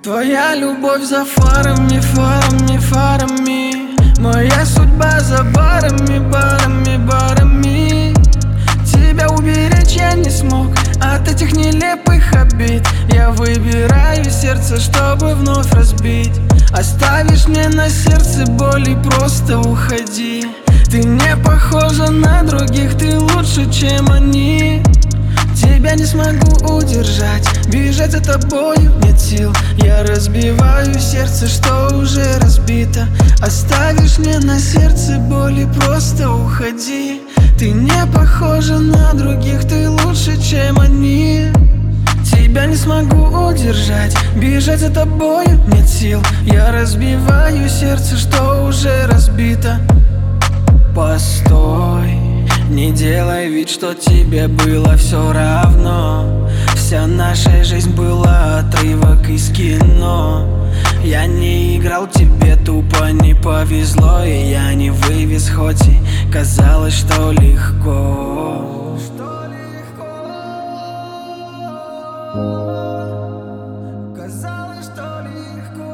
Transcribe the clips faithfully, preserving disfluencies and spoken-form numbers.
Твоя любовь за фарами, фарами, фарами. Моя судьба за барами, барами, барами. Тебя уберечь я не смог от этих нелепых обид. Я выбираю сердце, чтобы вновь разбить. Оставишь мне на сердце боль и просто уходи. Ты не похожа на других, ты лучше, чем они. Тебя не смогу удержать, бежать за тобою нет сил. Я разбиваю сердце, что уже разбито. Оставишь мне на сердце боль и просто уходи. Ты не похожа на других, ты лучше, чем они. Тебя не смогу удержать, бежать за тобою нет сил. Я разбиваю сердце, что уже разбито. Постой, не делай вид, что тебе было все равно. Вся наша жизнь была отрывок из кино. Я не играл, тебе тупо не повезло. И я не вывез, хоть и казалось, что легко. Казалось, что легко.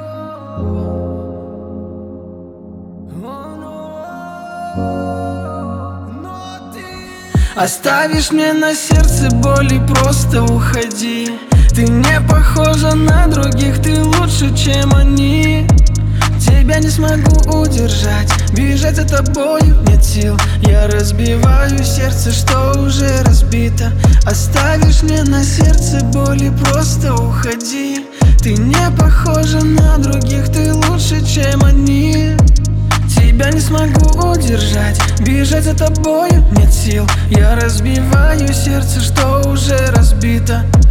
Оставишь мне на сердце боль и просто уходи. Ты не похожа на других, ты лучше, чем они. Тебя не смогу удержать, бежать за тобою нет сил. Я разбиваю сердце, что уже разбито. Оставишь мне на сердце боль и просто уходи. Ты не похожа на других, ты лучше, чем они. Тебя не смогу удержать, бежать за тобою нет сил. Я разбиваю сердце, что уже разбито.